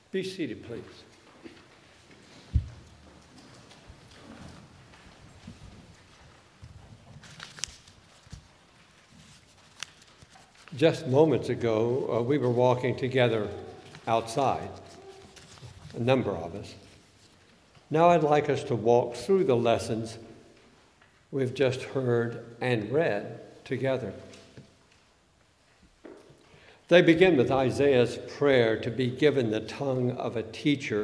Be seated, please. Just moments ago, we were walking together outside, a number of us. Now I'd like us to walk through the lessons we've just heard and read together. They begin with Isaiah's prayer to be given the tongue of a teacher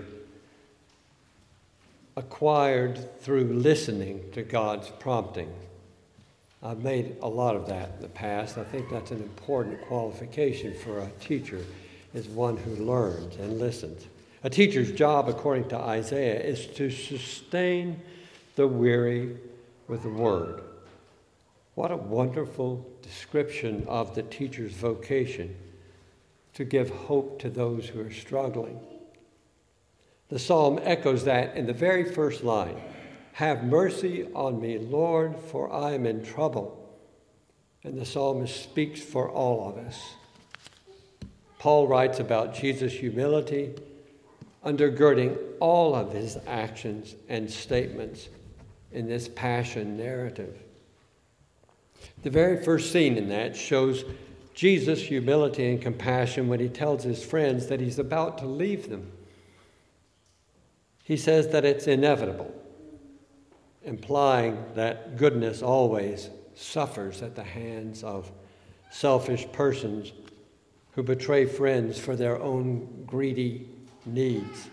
acquired through listening to God's prompting. I've made a lot of that in the past. I think that's an important qualification for a teacher, is one who learns and listens. A teacher's job, according to Isaiah, is to sustain the weary with the word. What a wonderful description of the teacher's vocation, to give hope to those who are struggling. The psalm echoes that in the very first line. Have mercy on me, Lord, for I am in trouble. And the psalmist speaks for all of us. Paul writes about Jesus' humility, undergirding all of his actions and statements in this passion narrative. The very first scene in that shows Jesus' humility and compassion when he tells his friends that he's about to leave them. He says that it's inevitable, implying that goodness always suffers at the hands of selfish persons who betray friends for their own greedy needs.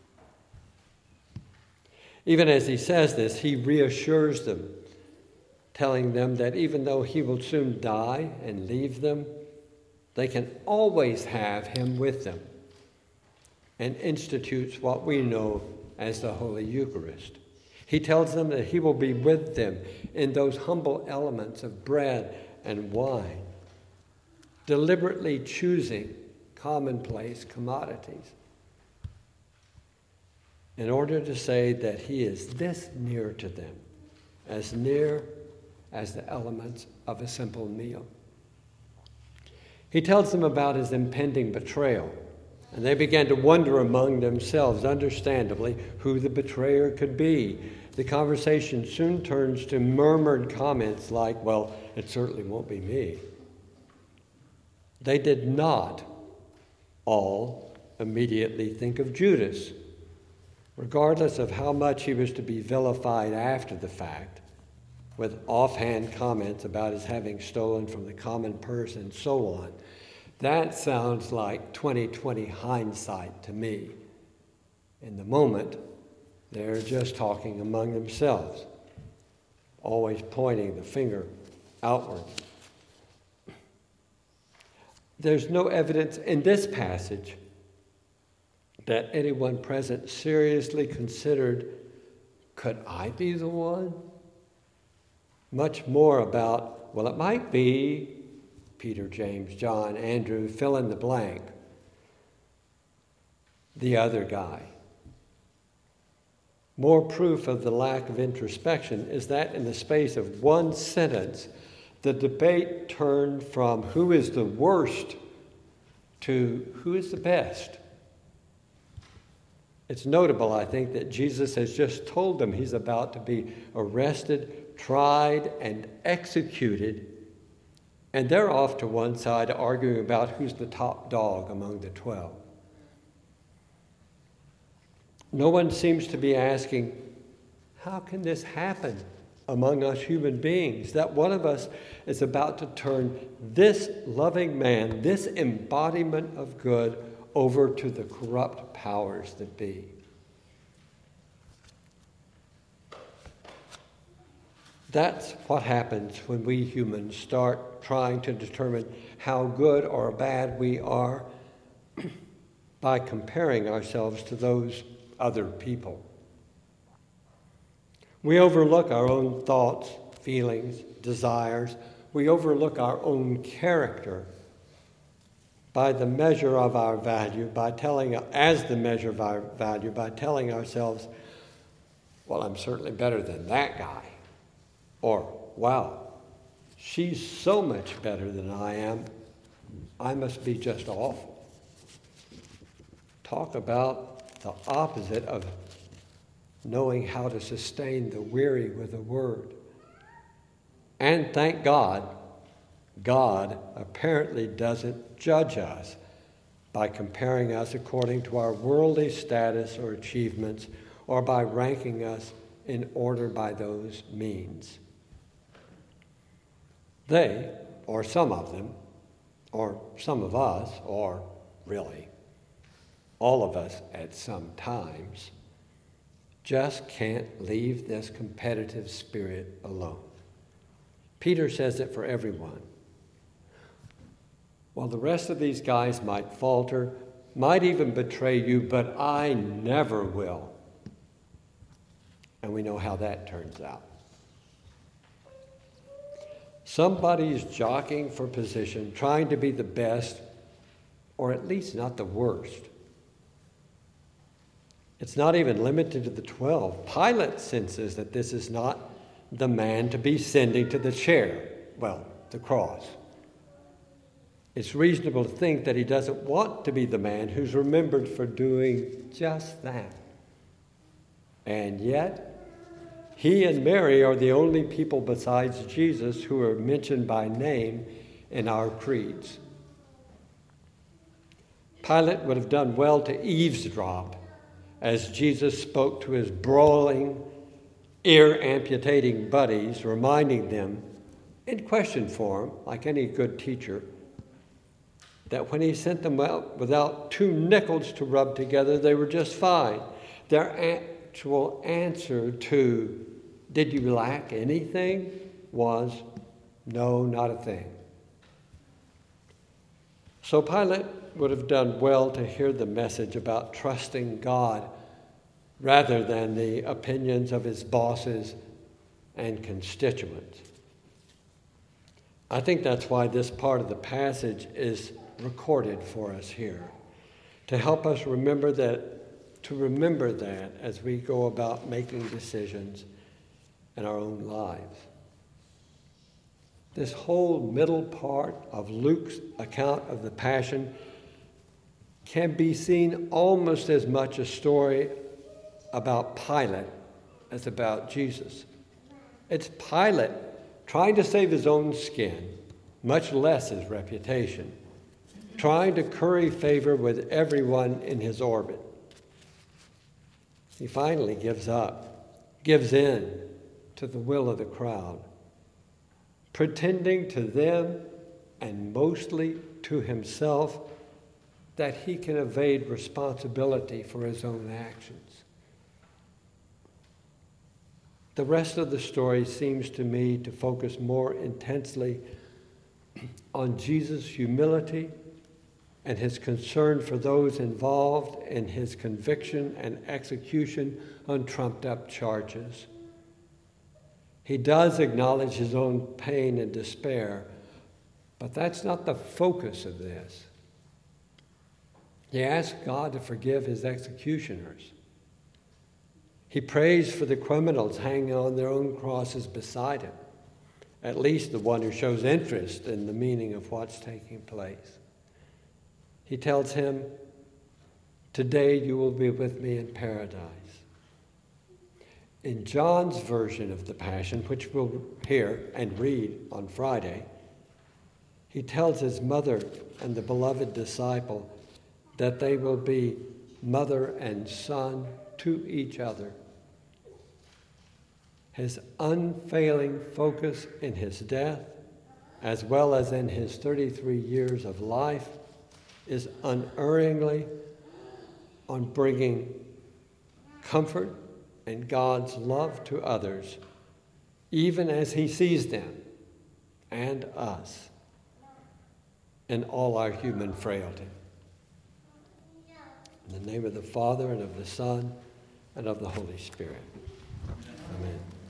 Even as he says this, he reassures them, telling them that even though he will soon die and leave them, they can always have him with them, and institutes what we know as the Holy Eucharist. He tells them that he will be with them in those humble elements of bread and wine, deliberately choosing commonplace commodities in order to say that he is this near to them, as near as the elements of a simple meal. He tells them about his impending betrayal, and they began to wonder among themselves, understandably, who the betrayer could be. The conversation soon turns to murmured comments like, well, it certainly won't be me. They did not all immediately think of Judas, regardless of how much he was to be vilified after the fact, with offhand comments about his having stolen from the common purse and so on. That sounds like 20/20 hindsight to me. In the moment, they're just talking among themselves, always pointing the finger outward. There's no evidence in this passage that anyone present seriously considered, could I be the one? Much more about, well, it might be Peter, James, John, Andrew, fill in the blank, the other guy. More proof of the lack of introspection is that in the space of one sentence, the debate turned from who is the worst to who is the best. It's notable, I think, that Jesus has just told them he's about to be arrested, tried, and executed, and they're off to one side arguing about who's the top dog among the 12. No one seems to be asking, how can this happen among us human beings, that one of us is about to turn this loving man, this embodiment of good, over to the corrupt powers that be? That's what happens when we humans start trying to determine how good or bad we are by comparing ourselves to those other people. We overlook our own thoughts, feelings, desires. We overlook our own character by the measure of our value, by telling ourselves, well, I'm certainly better than that guy. Or, wow, she's so much better than I am. I must be just awful. talk about the opposite of knowing how to sustain the weary with a word. And thank God, God apparently doesn't judge us by comparing us according to our worldly status or achievements, or by ranking us in order by those means. They, or some of them, or some of us, or really all of us at some times, just can't leave this competitive spirit alone. Peter says it for everyone. While the rest of these guys might falter, might even betray you, but I never will. And we know how that turns out. Somebody's jockeying for position, trying to be the best, or at least not the worst. It's not even limited to the 12. Pilate senses that this is not the man to be sending to the chair, well, the cross. It's reasonable to think that he doesn't want to be the man who's remembered for doing just that. And yet, he and Mary are the only people besides Jesus who are mentioned by name in our creeds. Pilate would have done well to eavesdrop as Jesus spoke to his brawling, ear-amputating buddies, reminding them, in question form, like any good teacher, that when he sent them out without 2 nickels to rub together, they were just fine. Their actual answer to, "Did you lack anything?" was, "No, not a thing." So Pilate would have done well to hear the message about trusting God rather than the opinions of his bosses and constituents. I think that's why this part of the passage is recorded for us here, to help us remember that as we go about making decisions in our own lives. This whole middle part of Luke's account of the Passion can be seen almost as much a story about Pilate as about Jesus. It's Pilate trying to save his own skin, much less his reputation, trying to curry favor with everyone in his orbit. He finally gives in to the will of the crowd, pretending to them and mostly to himself that he can evade responsibility for his own actions. The rest of the story seems to me to focus more intensely on Jesus' humility and his concern for those involved in his conviction and execution on trumped-up charges. He does acknowledge his own pain and despair, but that's not the focus of this. He asks God to forgive his executioners. He prays for the criminals hanging on their own crosses beside him, at least the one who shows interest in the meaning of what's taking place. He tells him, "Today you will be with me in paradise." In John's version of the Passion, which we'll hear and read on Friday, he tells his mother and the beloved disciple that they will be mother and son to each other. His unfailing focus in his death, as well as in his 33 years of life, is unerringly on bringing comfort and God's love to others, even as he sees them and us in all our human frailty. In the name of the Father, and of the Son, and of the Holy Spirit. Amen.